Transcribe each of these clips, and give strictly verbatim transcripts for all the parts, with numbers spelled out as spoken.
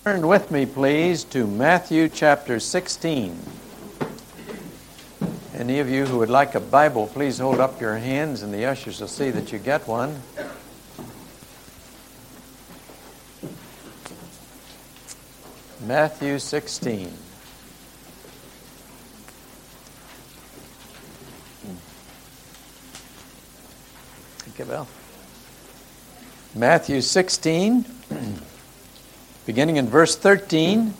Turn with me, please, to Matthew chapter sixteen. Any of you who would like a Bible, please hold up your hands and the ushers will see that you get one. Matthew sixteen. Thank you, Bill. Matthew sixteen, beginning in verse thirteen.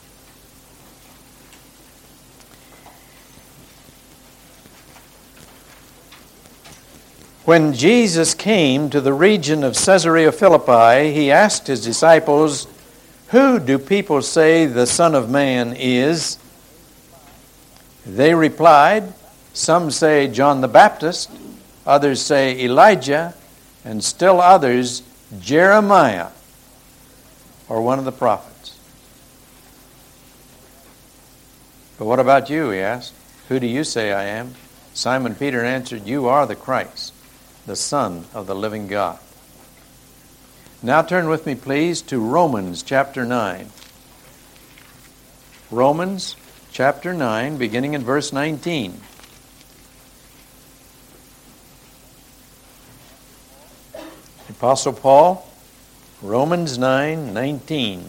When Jesus came to the region of Caesarea Philippi, he asked his disciples, "Who do people say the Son of Man is?" They replied, "Some say John the Baptist, others say Elijah, and still others Jeremiah, or one of the prophets." "But what about you?" he asked. "Who do you say I am?" Simon Peter answered, "You are the Christ, the Son of the living God." Now turn with me, please, to Romans chapter nine. Romans chapter nine, beginning in verse nineteen. Apostle Paul, Romans nine nineteen.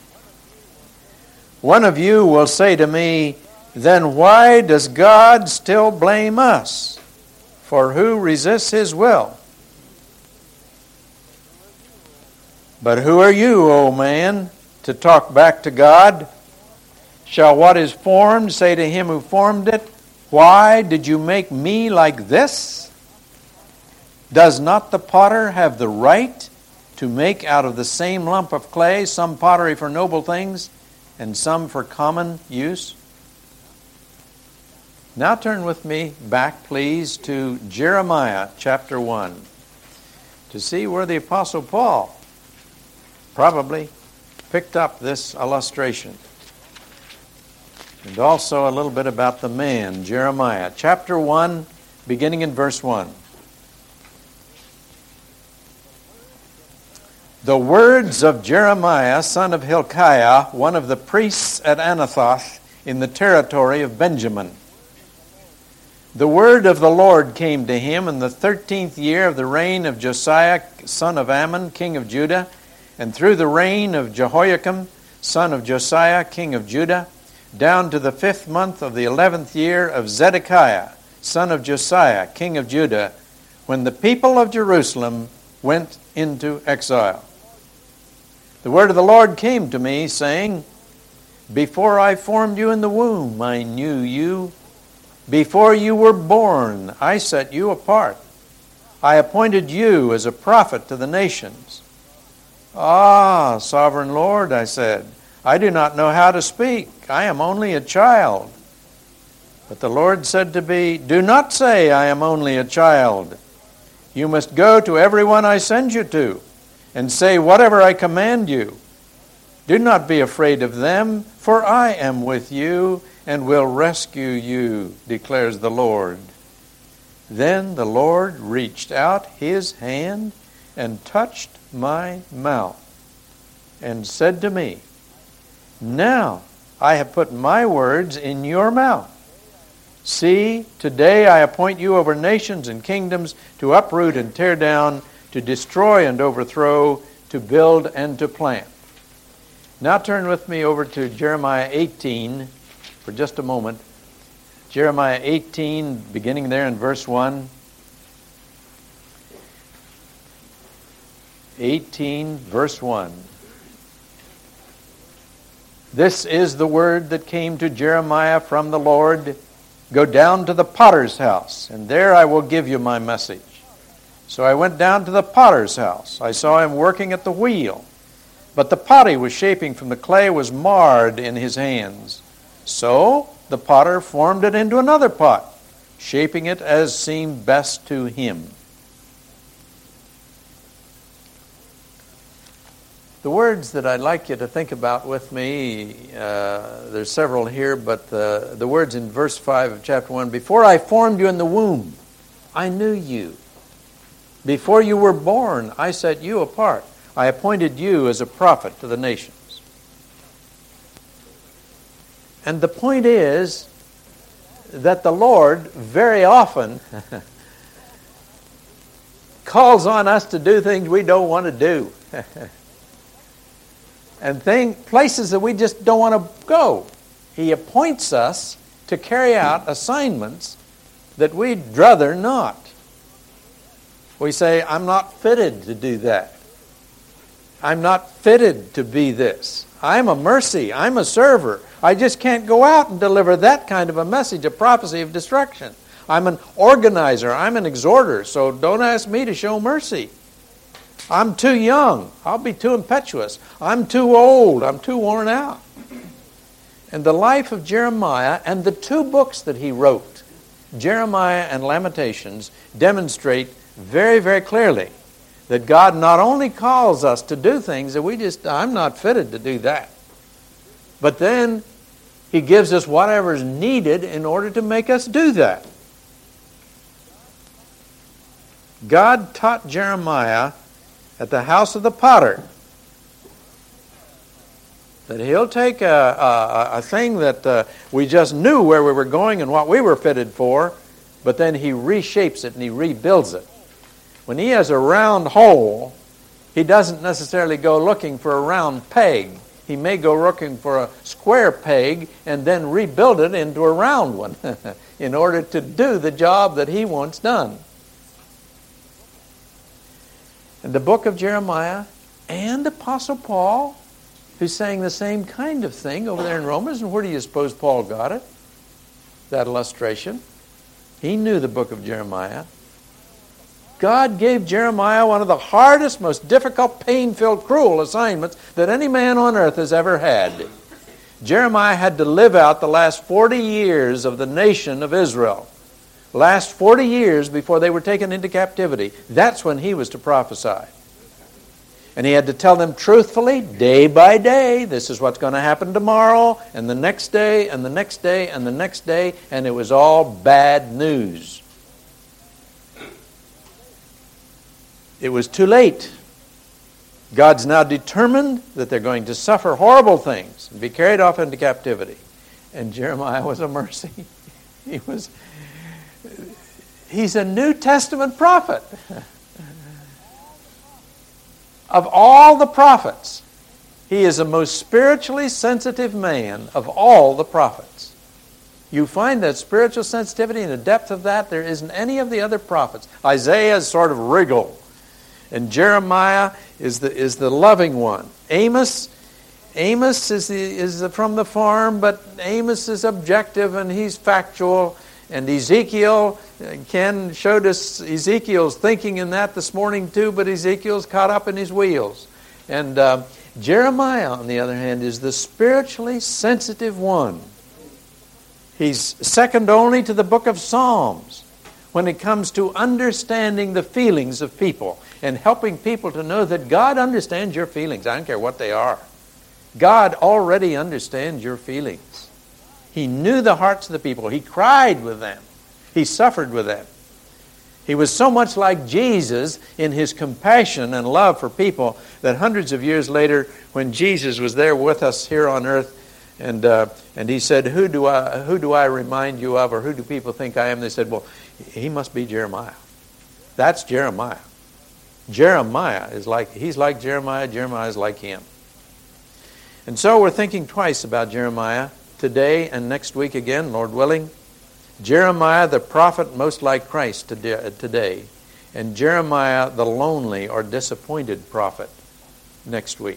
"One of you will say to me, 'Then why does God still blame us? For who resists his will?' But who are you, O man, to talk back to God? Shall what is formed say to him who formed it, 'Why did you make me like this?' Does not the potter have the right to make out of the same lump of clay some pottery for noble things and some for common use?" Now turn with me back, please, to Jeremiah chapter one to see where the Apostle Paul probably picked up this illustration. And also a little bit about the man, Jeremiah. Chapter one, beginning in verse one. "The words of Jeremiah, son of Hilkiah, one of the priests at Anathoth in the territory of Benjamin. The word of the Lord came to him in the thirteenth year of the reign of Josiah, son of Ammon, king of Judah, and through the reign of Jehoiakim, son of Josiah, king of Judah, down to the fifth month of the eleventh year of Zedekiah, son of Josiah, king of Judah, when the people of Jerusalem went into exile. The word of the Lord came to me, saying, 'Before I formed you in the womb, I knew you. Before you were born, I set you apart. I appointed you as a prophet to the nations.' 'Ah, sovereign Lord,' I said, 'I do not know how to speak. I am only a child.' But the Lord said to me, 'Do not say I am only a child. You must go to everyone I send you to, and say whatever I command you. Do not be afraid of them, for I am with you and will rescue you, declares the Lord.' Then the Lord reached out his hand and touched my mouth and said to me, 'Now I have put my words in your mouth. See, today I appoint you over nations and kingdoms to uproot and tear down, to destroy and overthrow, to build and to plant.'" Now turn with me over to Jeremiah eighteen for just a moment. Jeremiah eighteen, beginning there in verse one. eighteen, verse one. "This is the word that came to Jeremiah from the Lord. Go down to the potter's house, and there I will give you my message. So I went down to the potter's house. I saw him working at the wheel, but the pot he was shaping from the clay was marred in his hands. So the potter formed it into another pot, shaping it as seemed best to him." The words that I'd like you to think about with me, uh, there's several here, but the, the words in verse five of chapter one, "Before I formed you in the womb, I knew you. Before you were born, I set you apart. I appointed you as a prophet to the nations." And the point is that the Lord very often calls on us to do things we don't want to do. And thing, places that we just don't want to go. He appoints us to carry out assignments that we'd rather not. We say, I'm not fitted to do that. I'm not fitted to be this. I'm a mercy. I'm a server. I just can't go out and deliver that kind of a message, a prophecy of destruction. I'm an organizer. I'm an exhorter, so don't ask me to show mercy. I'm too young. I'll be too impetuous. I'm too old. I'm too worn out. And the life of Jeremiah and the two books that he wrote, Jeremiah and Lamentations, demonstrate very, very clearly that God not only calls us to do things that we just, I'm not fitted to do that, but then He gives us whatever is needed in order to make us do that. God taught Jeremiah at the house of the potter that He'll take a, a, a thing that uh, we just knew where we were going and what we were fitted for, but then He reshapes it and He rebuilds it. When He has a round hole, He doesn't necessarily go looking for a round peg. He may go looking for a square peg and then rebuild it into a round one in order to do the job that He wants done. And the book of Jeremiah and Apostle Paul, who's saying the same kind of thing over there in Romans. And where do you suppose Paul got it? That illustration. He knew the book of Jeremiah. God gave Jeremiah one of the hardest, most difficult, pain-filled, cruel assignments that any man on earth has ever had. Jeremiah had to live out the last forty years of the nation of Israel. Last forty years before they were taken into captivity. That's when he was to prophesy. And he had to tell them truthfully, day by day, this is what's going to happen tomorrow, and the next day, and the next day, and the next day, and it was all bad news. It was too late. God's now determined that they're going to suffer horrible things and be carried off into captivity. And Jeremiah was a mercy. He was, he's a New Testament prophet. Of all the prophets, he is the most spiritually sensitive man of all the prophets. You find that spiritual sensitivity and the depth of that, there isn't any of the other prophets. Isaiah is sort of wriggle. And Jeremiah is the is the loving one. Amos, Amos is the, is the, from the farm, but Amos is objective and he's factual. And Ezekiel, Ken showed us Ezekiel's thinking in that this morning too, but Ezekiel's caught up in his wheels. And uh, Jeremiah, on the other hand, is the spiritually sensitive one. He's second only to the book of Psalms when it comes to understanding the feelings of people and helping people to know that God understands your feelings. I don't care what they are. God already understands your feelings. He knew the hearts of the people. He cried with them. He suffered with them. He was so much like Jesus in His compassion and love for people that hundreds of years later, when Jesus was there with us here on earth, and uh, and He said, "Who do I who do I remind you of, or who do people think I am?" They said, "Well, he must be Jeremiah." That's Jeremiah. Jeremiah is like he's like Jeremiah. Jeremiah is like him. And so we're thinking twice about Jeremiah today and next week again, Lord willing. Jeremiah, the prophet most like Christ today, and Jeremiah, the lonely or disappointed prophet, next week.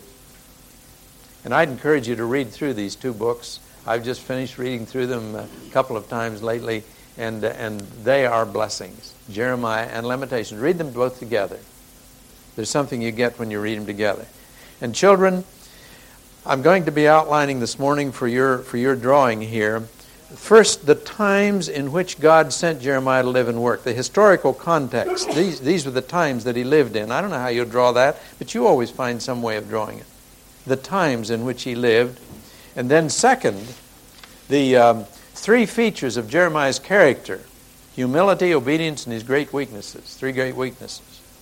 And I'd encourage you to read through these two books. I've just finished reading through them a couple of times lately, and and they are blessings. Jeremiah and Lamentations. Read them both together. There's something you get when you read them together. And children, I'm going to be outlining this morning for your for your drawing here, first, the times in which God sent Jeremiah to live and work, the historical context. These these were the times that he lived in. I don't know how you'll draw that, but you always find some way of drawing it. The times in which he lived. And then second, the um, three features of Jeremiah's character: humility, obedience, and his great weaknesses. Three great weaknesses.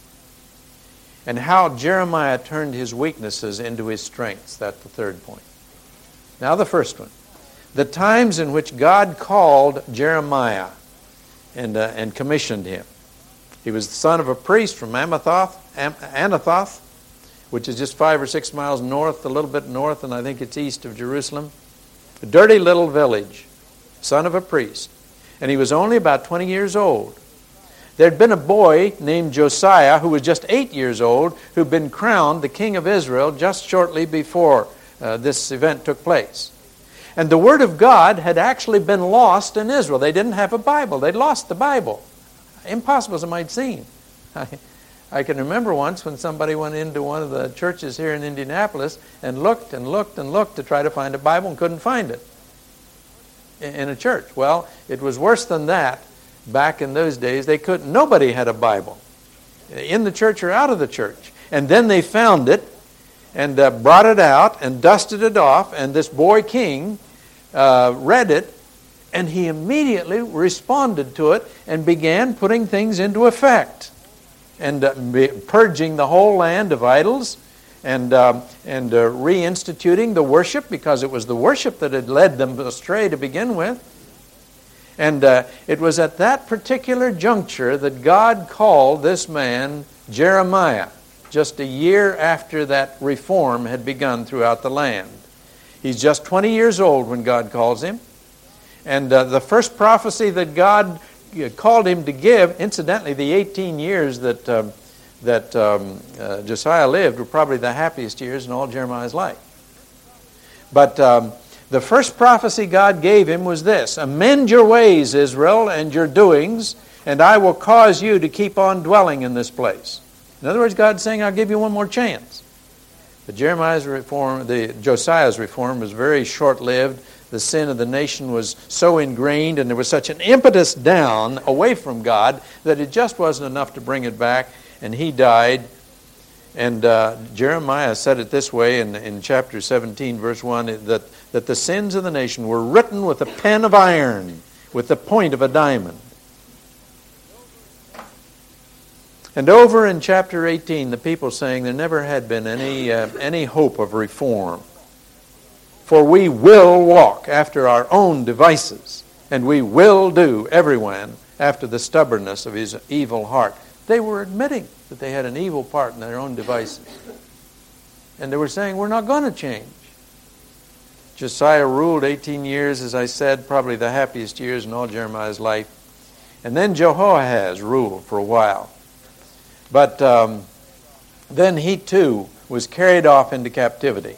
And how Jeremiah turned his weaknesses into his strengths. That's the third point. Now the first one. the times in which God called Jeremiah and, uh, and commissioned him. He was the son of a priest from Anathoth, Anathoth, which is just five or six miles north, a little bit north, and I think it's east of Jerusalem. A dirty little village, son of a priest. And he was only about twenty years old. There had been a boy named Josiah who was just eight years old who'd been crowned the king of Israel just shortly before uh, this event took place. And the Word of God had actually been lost in Israel. They didn't have a Bible. They'd lost the Bible. Impossible as it might seem. I, I can remember once when somebody went into one of the churches here in Indianapolis and looked and looked and looked to try to find a Bible and couldn't find it in, in a church. Well, it was worse than that. Back in those days, they couldn't. Nobody had a Bible in the church or out of the church. And then they found it and uh, brought it out and dusted it off, and this boy king uh, read it, and he immediately responded to it and began putting things into effect and uh, purging the whole land of idols and, uh, and uh, reinstituting the worship, because it was the worship that had led them astray to begin with. And uh, it was at that particular juncture that God called this man Jeremiah, just a year after that reform had begun throughout the land. He's just twenty years old when God calls him. And uh, the first prophecy that God called him to give, incidentally, the eighteen years that, um, that um, uh, Josiah lived were probably the happiest years in all Jeremiah's life. But um, the first prophecy God gave him was this: amend your ways, Israel, and your doings, and I will cause you to keep on dwelling in this place. In other words, God's saying, I'll give you one more chance. But Jeremiah's reform, the Josiah's reform was very short-lived. The sin of the nation was so ingrained, and there was such an impetus down away from God that it just wasn't enough to bring it back, and he died. And uh, Jeremiah said it this way in, in chapter seventeen, verse one, that, that the sins of the nation were written with a pen of iron, with the point of a diamond. And over in chapter eighteen, the people saying there never had been any, uh, any hope of reform. For we will walk after our own devices, and we will do, everyone, after the stubbornness of his evil heart. They were admitting that they had an evil part in their own devices. And they were saying, we're not going to change. Josiah ruled eighteen years, as I said, probably the happiest years in all Jeremiah's life. And then Jehoahaz ruled for a while. But um, then he too was carried off into captivity.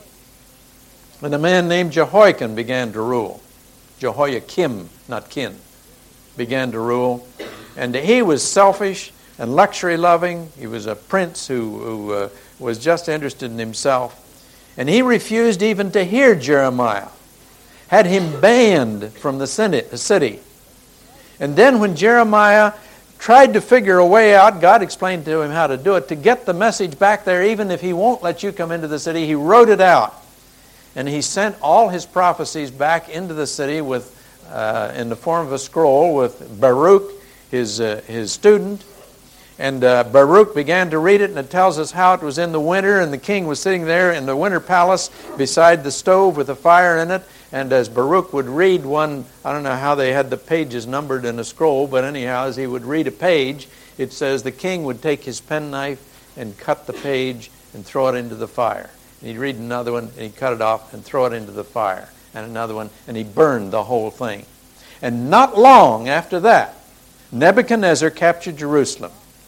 And a man named Jehoiakim began to rule. Jehoiakim, not kin, began to rule. And he was selfish and luxury-loving. He was a prince who, who uh, was just interested in himself. And he refused even to hear Jeremiah. Had him banned from the city. And then when Jeremiah tried to figure a way out, God explained to him how to do it, to get the message back there, even if he won't let you come into the city. He wrote it out. And he sent all his prophecies back into the city with, uh, in the form of a scroll with Baruch, his, uh, his student. And uh, Baruch began to read it, and it tells us how it was in the winter, and the king was sitting there in the winter palace beside the stove with a fire in it. And as Baruch would read one, I don't know how they had the pages numbered in a scroll, but anyhow, as he would read a page, it says the king would take his penknife and cut the page and throw it into the fire. And he'd read another one, and he'd cut it off and throw it into the fire. And another one, and he burned the whole thing. And not long after that, Nebuchadnezzar captured Jerusalem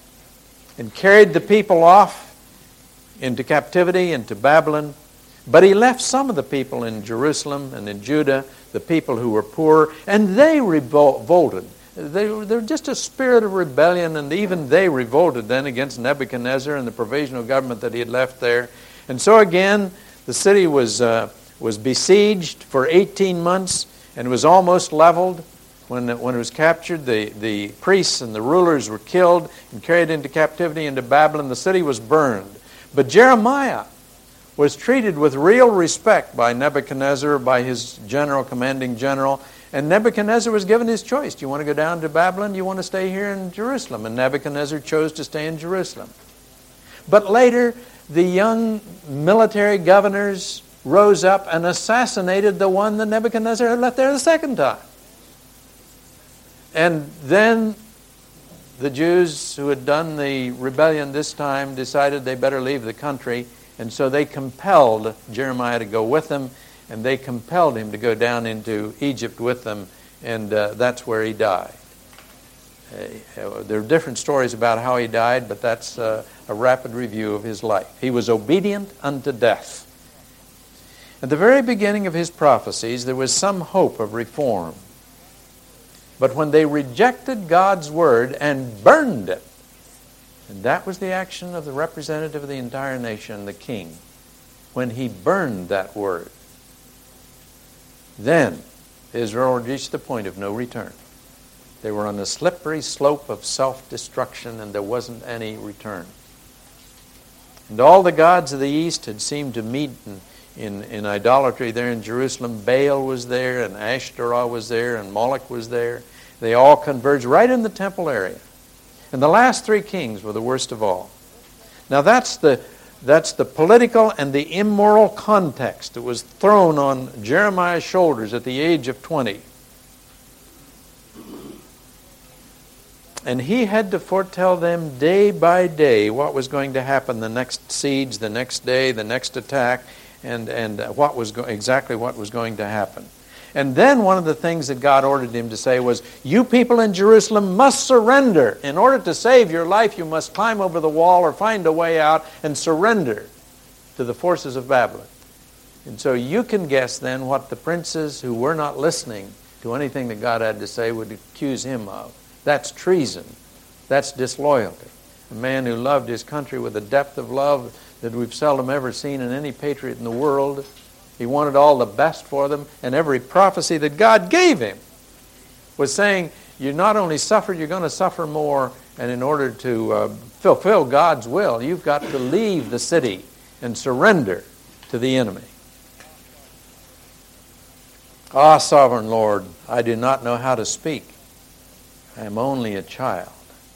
and carried the people off into captivity, into Babylon. But he left some of the people in Jerusalem and in Judah, the people who were poor, and they revolted. They were, they were just a spirit of rebellion, and even they revolted then against Nebuchadnezzar and the provisional government that he had left there. And so again, the city was, uh, was besieged for eighteen months and was almost leveled. When it, when it was captured, the, the priests and the rulers were killed and carried into captivity into Babylon. The city was burned. But Jeremiah was treated with real respect by Nebuchadnezzar, by his general, commanding general. And Nebuchadnezzar was given his choice. Do you want to go down to Babylon? Do you want to stay here in Jerusalem? And Nebuchadnezzar chose to stay in Jerusalem. But later, the young military governors rose up and assassinated the one that Nebuchadnezzar had left there the second time. And then the Jews who had done the rebellion this time decided they better leave the country, and so they compelled Jeremiah to go with them, and they compelled him to go down into Egypt with them, and uh, that's where he died. Uh, there are different stories about how he died, but that's uh, a rapid review of his life. He was obedient unto death. At the very beginning of his prophecies, there was some hope of reform. But when they rejected God's word and burned it, and that was the action of the representative of the entire nation, the king, when he burned that word, then Israel reached the point of no return. They were on the slippery slope of self-destruction, and there wasn't any return. And all the gods of the east had seemed to meet in, in, in idolatry there in Jerusalem. Baal was there, and Ashtoreth was there, and Moloch was there. They all converged right in the temple area. And the last three kings were the worst of all. Now that's the That's the political and the immoral context that was thrown on Jeremiah's shoulders at the age of twenty. And he had to foretell them day by day what was going to happen, the next siege, the next day, the next attack, and, and what was go- exactly what was going to happen. And then one of the things that God ordered him to say was, you people in Jerusalem must surrender. In order to save your life, you must climb over the wall or find a way out and surrender to the forces of Babylon. And so you can guess then what the princes who were not listening to anything that God had to say would accuse him of. That's treason. That's disloyalty. A man who loved his country with a depth of love that we've seldom ever seen in any patriot in the world. He wanted all the best for them, and every prophecy that God gave him was saying, you not only suffered, you're going to suffer more, and in order to uh, fulfill God's will, you've got to leave the city and surrender to the enemy. Ah, sovereign Lord, I do not know how to speak. I am only a child.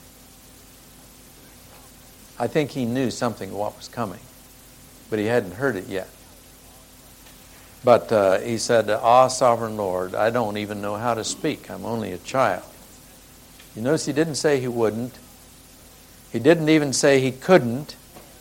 I think he knew something of what was coming, but he hadn't heard it yet. But uh, he said, ah, sovereign Lord, I don't even know how to speak. I'm only a child. You notice he didn't say he wouldn't. He didn't even say he couldn't.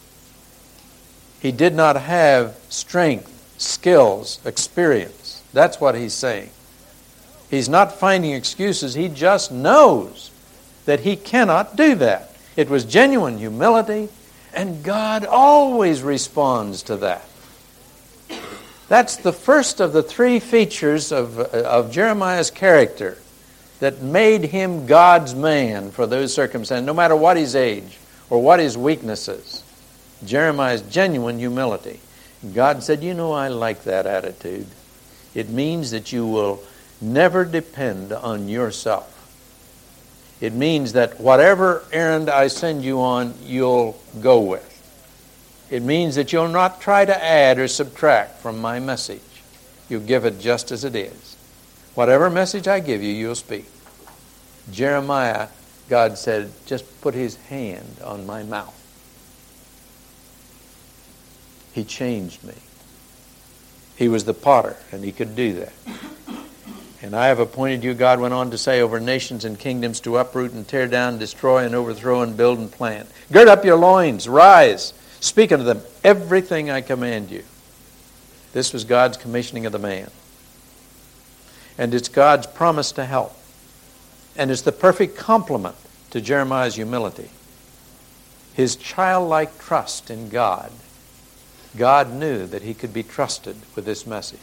He did not have strength, skills, experience. That's what he's saying. He's not finding excuses. He just knows that he cannot do that. It was genuine humility, and God always responds to that. That's the first of the three features of, of Jeremiah's character that made him God's man for those circumstances, no matter what his age or what his weaknesses. Jeremiah's genuine humility. God said, you know, I like that attitude. It means that you will never depend on yourself. It means that whatever errand I send you on, you'll go with. It means that you'll not try to add or subtract from my message. You'll give it just as it is. Whatever message I give you, you'll speak. Jeremiah, God said, just put his hand on my mouth. He changed me. He was the potter, and he could do that. And I have appointed you, God went on to say, over nations and kingdoms to uproot and tear down, destroy and overthrow and build and plant. Gird up your loins, rise. Speak unto them everything I command you. This was God's commissioning of the man. And it's God's promise to help. And it's the perfect complement to Jeremiah's humility. His childlike trust in God. God knew that he could be trusted with this message.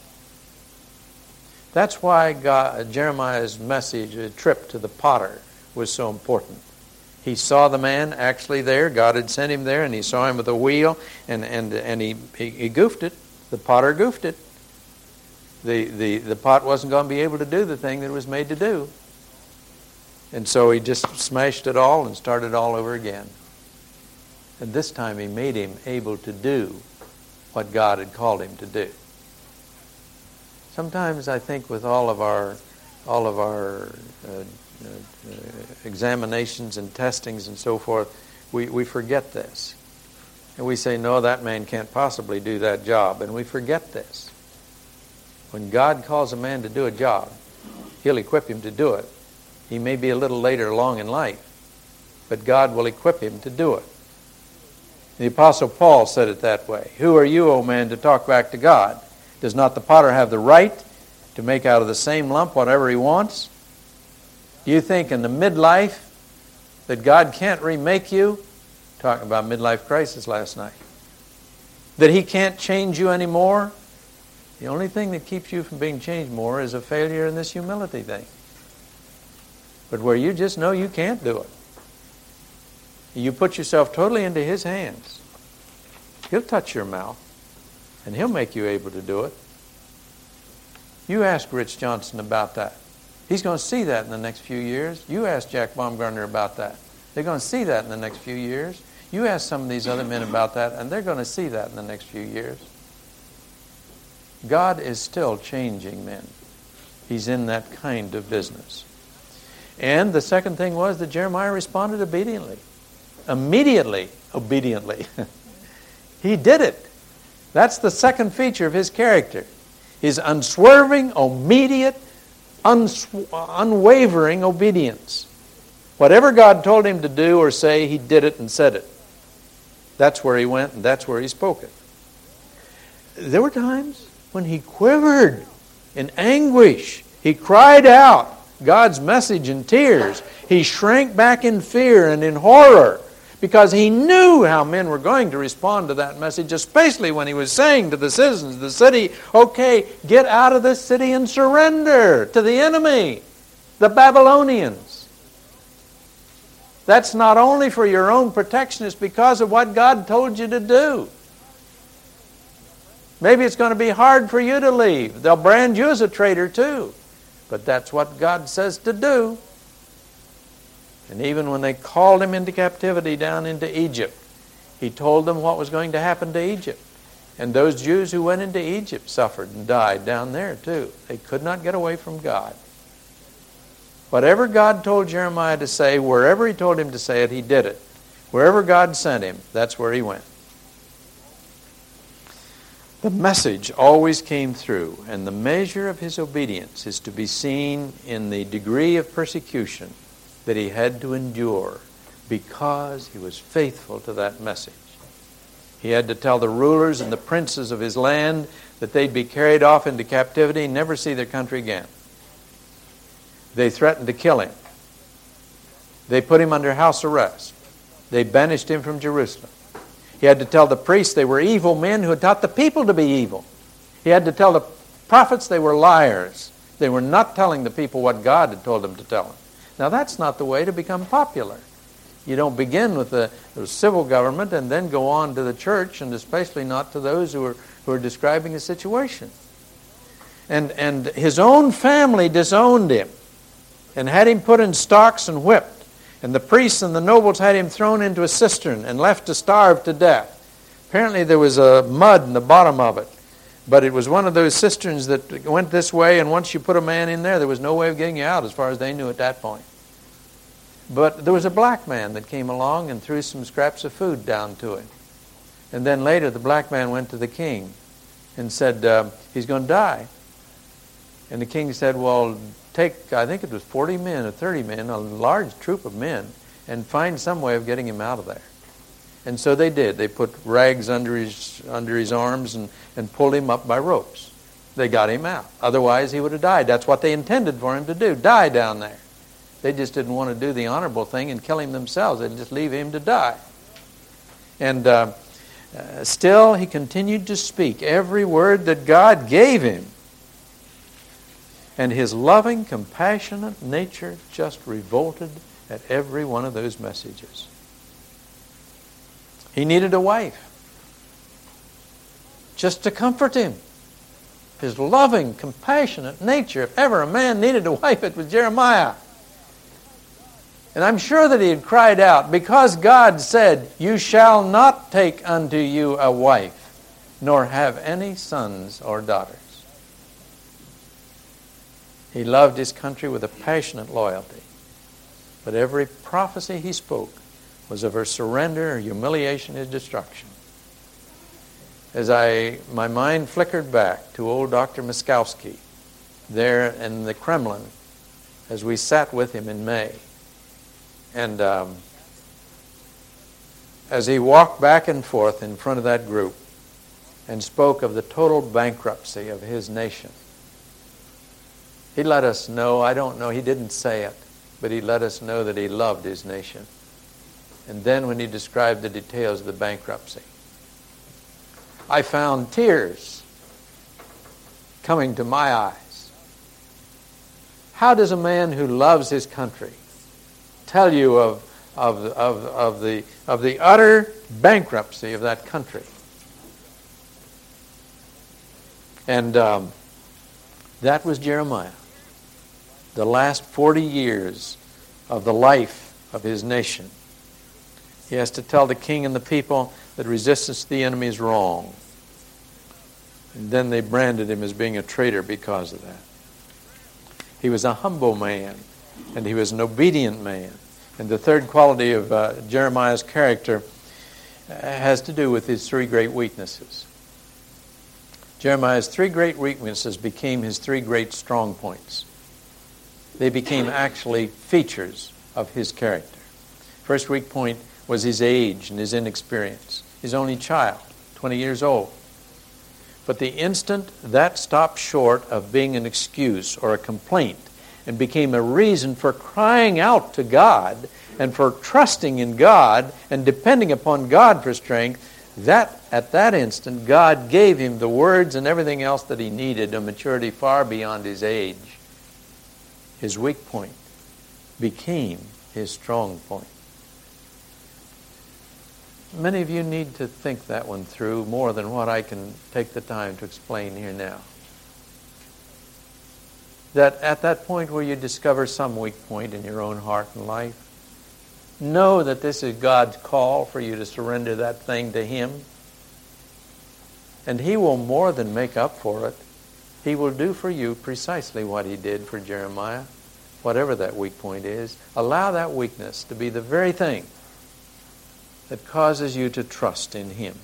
That's why God, Jeremiah's message, a trip to the potter, was so important. He saw the man actually there. God had sent him there, and he saw him with a wheel, and, and, and he, he, he goofed it. The potter goofed it. The, the, the pot wasn't going to be able to do the thing that it was made to do. And so he just smashed it all and started all over again. And this time he made him able to do what God had called him to do. Sometimes I think with all of our, all of our uh, Uh, uh, examinations and testings and so forth, we, we forget this. And we say, no, that man can't possibly do that job. And we forget this. When God calls a man to do a job, He'll equip him to do it. He may be a little later along in life, but God will equip him to do it. The Apostle Paul said it that way. Who are you, O man, to talk back to God? Does not the potter have the right to make out of the same lump whatever he wants? Do you think in the midlife that God can't remake you? Talking about midlife crisis last night. That He can't change you anymore? The only thing that keeps you from being changed more is a failure in this humility thing. But where you just know you can't do it, you put yourself totally into His hands. He'll touch your mouth, and He'll make you able to do it. You ask Rich Johnson about that. He's going to see that in the next few years. You ask Jack Baumgartner about that. They're going to see that in the next few years. You ask some of these other men about that, and they're going to see that in the next few years. God is still changing men. He's in that kind of business. And the second thing was that Jeremiah responded obediently. Immediately, obediently. He did it. That's the second feature of his character. His unswerving, immediate, unsw- unwavering obedience. Whatever God told him to do or say, he did it and said it. That's where he went and that's where he spoke it. There were times when he quivered in anguish. He cried out God's message in tears. He shrank back in fear and in horror because he knew how men were going to respond to that message, especially when he was saying to the citizens of the city, okay, get out of this city and surrender to the enemy, the Babylonians. That's not only for your own protection, it's because of what God told you to do. Maybe it's going to be hard for you to leave. They'll brand you as a traitor too. But that's what God says to do. And even when they called him into captivity down into Egypt, he told them what was going to happen to Egypt. And those Jews who went into Egypt suffered and died down there too. They could not get away from God. Whatever God told Jeremiah to say, wherever he told him to say it, he did it. Wherever God sent him, that's where he went. The message always came through, and the measure of his obedience is to be seen in the degree of persecution that he had to endure because he was faithful to that message. He had to tell the rulers and the princes of his land that they'd be carried off into captivity and never see their country again. They threatened to kill him. They put him under house arrest. They banished him from Jerusalem. He had to tell the priests they were evil men who had taught the people to be evil. He had to tell the prophets they were liars. They were not telling the people what God had told them to tell them. Now that's not the way to become popular. You don't begin with the, the civil government and then go on to the church, and especially not to those who are, who are describing the situation. And, and his own family disowned him and had him put in stocks and whipped. And the priests and the nobles had him thrown into a cistern and left to starve to death. Apparently there was a mud in the bottom of it. But it was one of those cisterns that went this way, and once you put a man in there, there was no way of getting you out as far as they knew at that point. But there was a black man that came along and threw some scraps of food down to him. And then later the black man went to the king and said, uh, he's going to die. And the king said, well, take, I think it was forty men or thirty men, a large troop of men, and find some way of getting him out of there. And so they did. They put rags under his under his arms and, and pulled him up by ropes. They got him out. Otherwise he would have died. That's what they intended for him to do, die down there. They just didn't want to do the honorable thing and kill him themselves. They'd just leave him to die. And uh, uh, still he continued to speak every word that God gave him. And his loving, compassionate nature just revolted at every one of those messages. He needed a wife just to comfort him. His loving, compassionate nature. If ever a man needed a wife, it was Jeremiah. And I'm sure that he had cried out, because God said, you shall not take unto you a wife, nor have any sons or daughters. He loved his country with a passionate loyalty. But every prophecy he spoke was of her surrender, her humiliation, his destruction. as I my mind flickered back to old Doctor Moskowski there in the Kremlin as we sat with him in May. And um, as he walked back and forth in front of that group and spoke of the total bankruptcy of his nation, he let us know, I don't know, he didn't say it, but he let us know that he loved his nation. And then when he described the details of the bankruptcy, I found tears coming to my eyes. How does a man who loves his country tell you of, of, of, of, the, of the utter bankruptcy of that country? And um, that was Jeremiah. The last forty years of the life of his nation. He has to tell the king and the people that resistance to the enemy is wrong. And then they branded him as being a traitor because of that. He was a humble man, and he was an obedient man. And the third quality of uh, Jeremiah's character has to do with his three great weaknesses. Jeremiah's three great weaknesses became his three great strong points. They became actually features of his character. First weak point was his age and his inexperience. His only child, twenty years old. But the instant that stopped short of being an excuse or a complaint and became a reason for crying out to God and for trusting in God and depending upon God for strength, that at that instant God gave him the words and everything else that he needed, a maturity far beyond his age. His weak point became his strong point. Many of you need to think that one through more than what I can take the time to explain here now. That at that point where you discover some weak point in your own heart and life, know that this is God's call for you to surrender that thing to Him. And He will more than make up for it. He will do for you precisely what He did for Jeremiah, whatever that weak point is. Allow that weakness to be the very thing that causes you to trust in Him.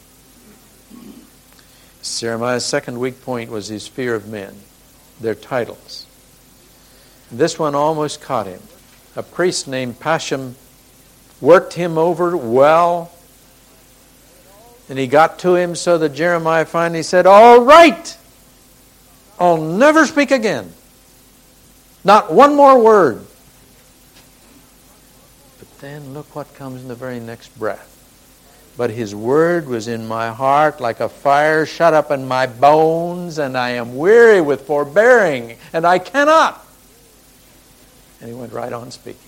Jeremiah's second weak point was his fear of men, their titles. This one almost caught him. A priest named Pasham worked him over well, and he got to him so that Jeremiah finally said, "All right, I'll never speak again. Not one more word." But then look what comes in the very next breath. "But his word was in my heart like a fire shut up in my bones, and I am weary with forbearing, and I cannot." And he went right on speaking.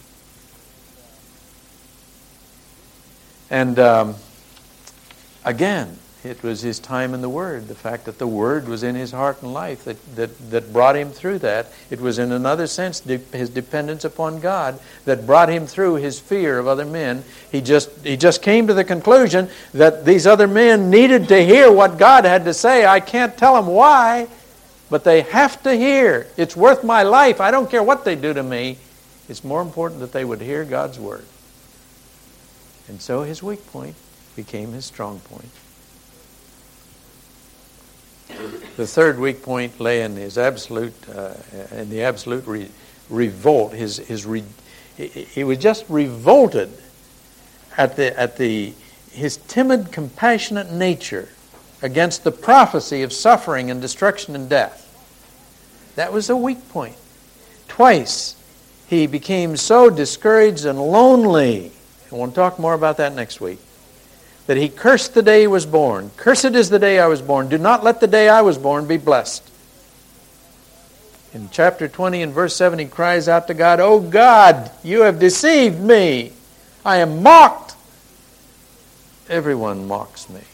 And um, again, it was his time in the Word, the fact that the Word was in his heart and life that, that, that brought him through that. It was in another sense de- his dependence upon God that brought him through his fear of other men. He just, he just came to the conclusion that these other men needed to hear what God had to say. I can't tell them why, but they have to hear. It's worth my life. I don't care what they do to me. It's more important that they would hear God's Word. And so his weak point became his strong point. The third weak point lay in his absolute, uh, in the absolute re- revolt. His, his re- he, he was just revolted at the at the his timid, compassionate nature against the prophecy of suffering and destruction and death. That was a weak point. Twice he became so discouraged and lonely. I want to talk more about that next week. That he cursed the day he was born. "Cursed is the day I was born. Do not let the day I was born be blessed." In chapter twenty and verse seven, he cries out to God, "Oh God, you have deceived me. I am mocked. Everyone mocks me."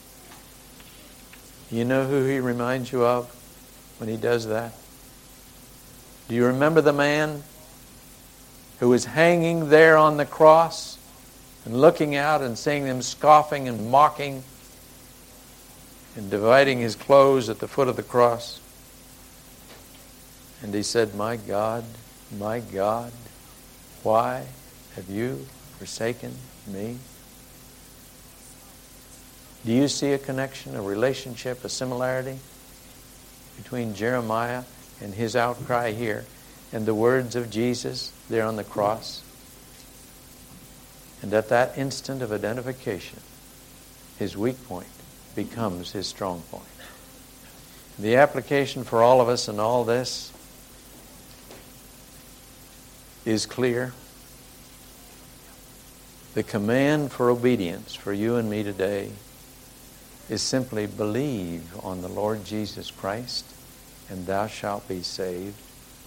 You know who he reminds you of when he does that? Do you remember the man who was hanging there on the cross and looking out and seeing them scoffing and mocking and dividing his clothes at the foot of the cross? And he said, "My God, my God, why have you forsaken me?" Do you see a connection, a relationship, a similarity between Jeremiah and his outcry here and the words of Jesus there on the cross? And at that instant of identification, his weak point becomes his strong point. The application for all of us in all this is clear. The command for obedience for you and me today is simply believe on the Lord Jesus Christ, and thou shalt be saved,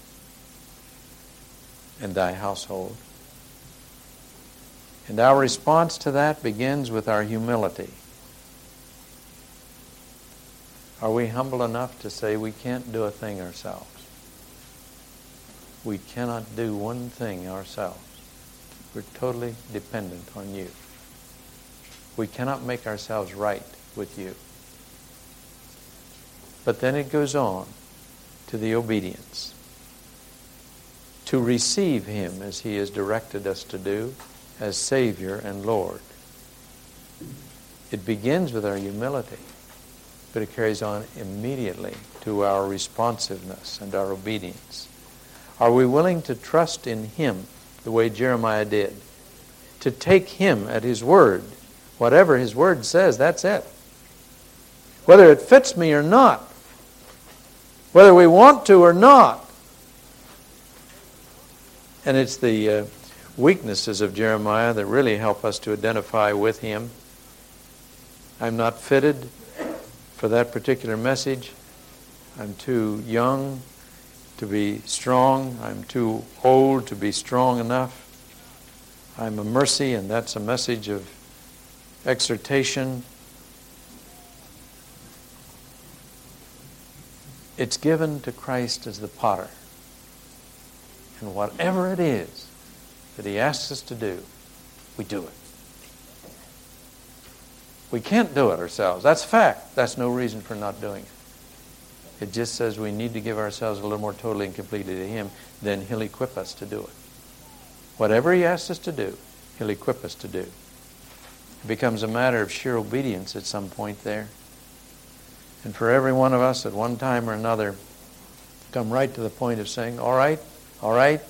and thy household. And our response to that begins with our humility. Are we humble enough to say we can't do a thing ourselves? We cannot do one thing ourselves. We're totally dependent on you. We cannot make ourselves right with you. But then it goes on to the obedience. To receive him as he has directed us to do, as Savior and Lord. It begins with our humility, but it carries on immediately to our responsiveness and our obedience. Are we willing to trust in him the way Jeremiah did? To take him at his word. Whatever his word says, that's it. Whether it fits me or not. Whether we want to or not. And it's the uh, weaknesses of Jeremiah that really help us to identify with him. I'm not fitted for that particular message. I'm too young to be strong. I'm too old to be strong enough. I'm a mercy, and that's a message of exhortation. It's given to Christ as the potter. And whatever it is that he asks us to do, we do it. We can't do it ourselves. That's fact. That's no reason for not doing it. It just says we need to give ourselves a little more totally and completely to him. Then he'll equip us to do it. Whatever he asks us to do, he'll equip us to do. It becomes a matter of sheer obedience at some point there. And for every one of us at one time or another, come right to the point of saying, all right, all right,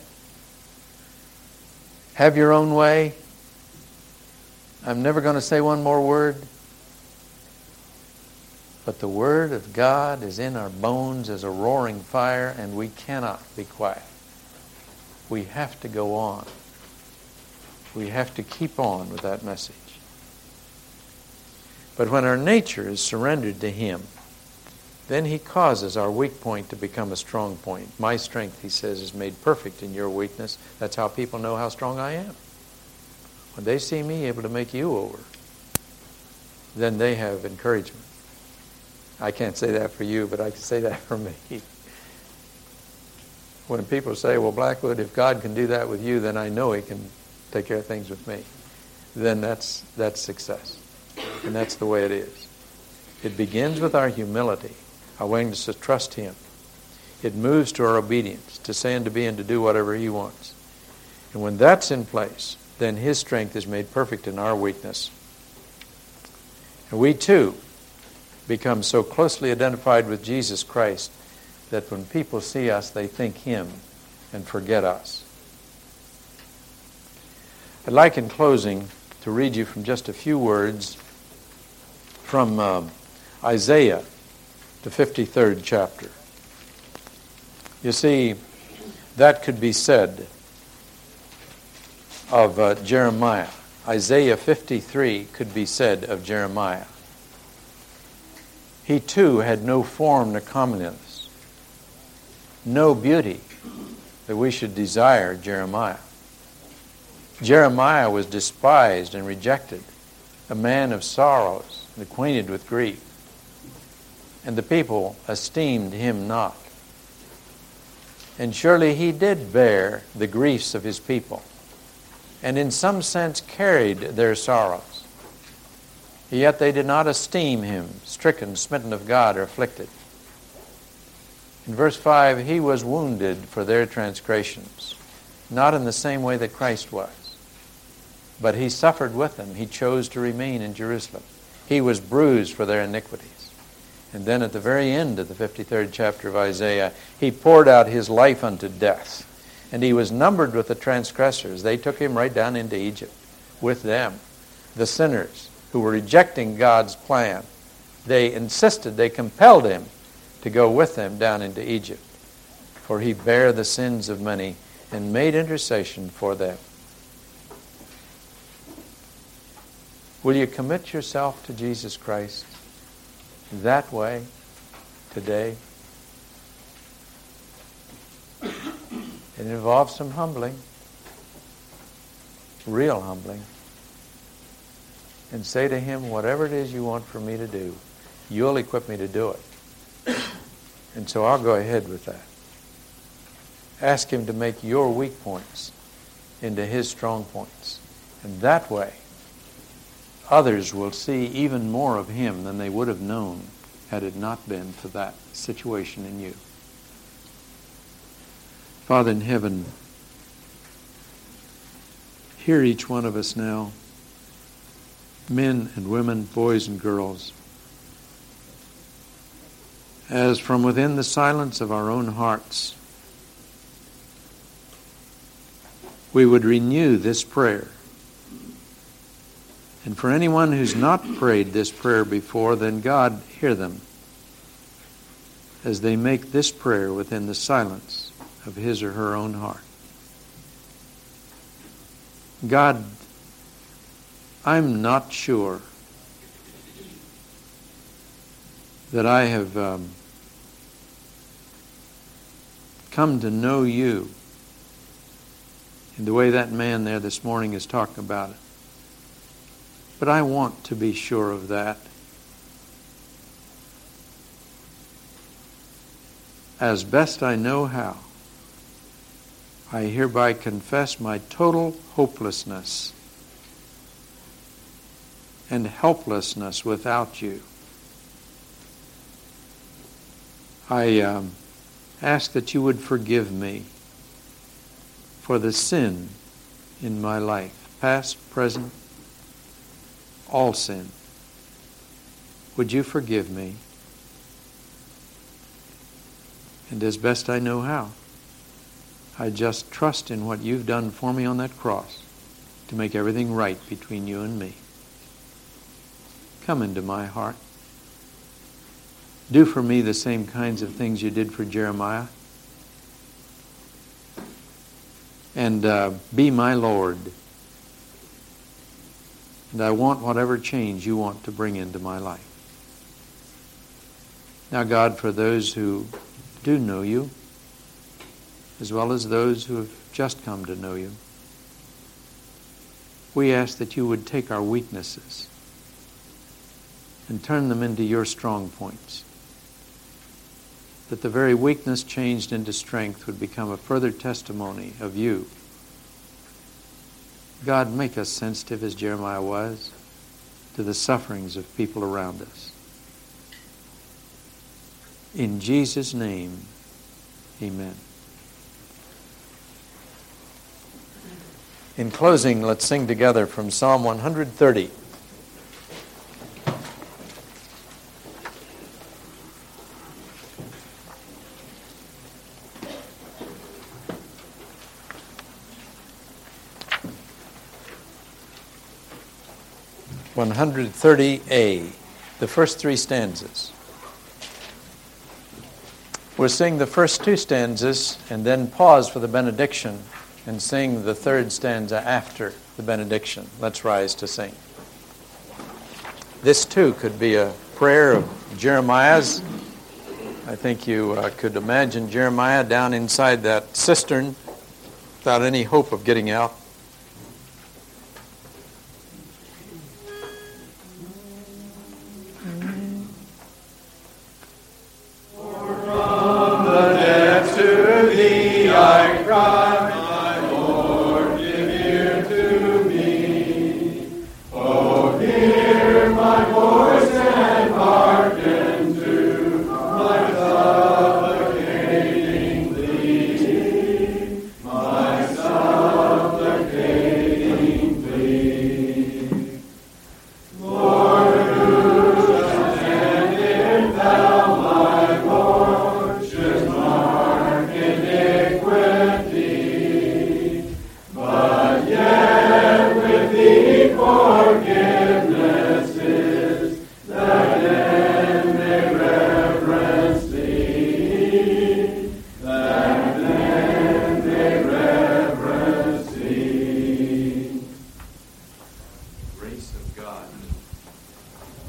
have your own way. I'm never going to say one more word. But the Word of God is in our bones as a roaring fire, and we cannot be quiet. We have to go on. We have to keep on with that message. But when our nature is surrendered to him, then he causes our weak point to become a strong point. My strength, he says, is made perfect in your weakness. That's how people know how strong I am. When they see me able to make you over, then they have encouragement. I can't say that for you, but I can say that for me. When people say, well, Blackwood, if God can do that with you, then I know he can take care of things with me. Then that's that's success. And that's the way it is. It begins with our humility, our willingness to trust him. It moves to our obedience, to say and to be and to do whatever he wants. And when that's in place, then his strength is made perfect in our weakness. And we too become so closely identified with Jesus Christ that when people see us, they think him and forget us. I'd like in closing to read you from just a few words from uh, Isaiah, the fifty-third chapter. You see, that could be said of uh, Jeremiah. Isaiah fifty-three could be said of Jeremiah. He too had no form to comeliness, no beauty that we should desire Jeremiah. Jeremiah was despised and rejected, a man of sorrows and acquainted with grief. And the people esteemed him not. And surely he did bear the griefs of his people, and in some sense carried their sorrows. Yet they did not esteem him, stricken, smitten of God, or afflicted. In verse five, he was wounded for their transgressions, not in the same way that Christ was. But he suffered with them. He chose to remain in Jerusalem. He was bruised for their iniquities. And then at the very end of the fifty-third chapter of Isaiah, He poured out His life unto death. And He was numbered with the transgressors. They took Him right down into Egypt with them, the sinners who were rejecting God's plan. They insisted, they compelled Him to go with them down into Egypt. For He bare the sins of many and made intercession for them. Will you commit yourself to Jesus Christ that way today? It involves some humbling, real humbling. And say to Him, whatever it is you want for me to do, you'll equip me to do it. And so I'll go ahead with that. Ask Him to make your weak points into His strong points. And that way, others will see even more of Him than they would have known had it not been for that situation in you. Father in heaven, hear each one of us now, men and women, boys and girls, as from within the silence of our own hearts, we would renew this prayer. And for anyone who's not prayed this prayer before, then God, hear them as they make this prayer within the silence of his or her own heart. God, I'm not sure that I have um, come to know you in the way that man there this morning is talking about it. But I want to be sure of that. As best I know how, I hereby confess my total hopelessness and helplessness without you. I um, ask that you would forgive me for the sin in my life, past, present, all sin. Would you forgive me? And as best I know how, I just trust in what you've done for me on that cross to make everything right between you and me. Come into my heart. Do for me the same kinds of things you did for Jeremiah. And uh, be my Lord. And I want whatever change you want to bring into my life. Now, God, for those who do know you, as well as those who have just come to know you, we ask that you would take our weaknesses and turn them into your strong points. That the very weakness changed into strength would become a further testimony of you. God, make us sensitive as Jeremiah was to the sufferings of people around us. In Jesus' name, amen. In closing, let's sing together from Psalm one hundred thirty. one hundred thirty A, the first three stanzas. We'll sing the first two stanzas and then pause for the benediction and sing the third stanza after the benediction. Let's rise to sing. This too could be a prayer of Jeremiah's. I think you uh, could imagine Jeremiah down inside that cistern without any hope of getting out. My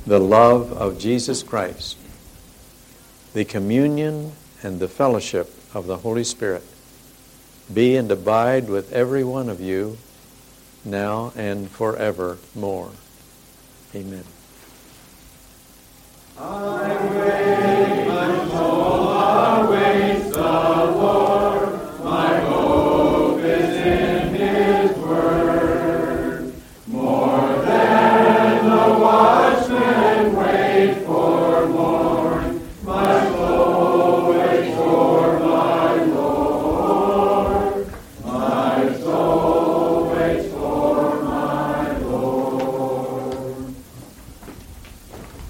the love of Jesus Christ, the communion and the fellowship of the Holy Spirit be and abide with every one of you now and forevermore. Amen. I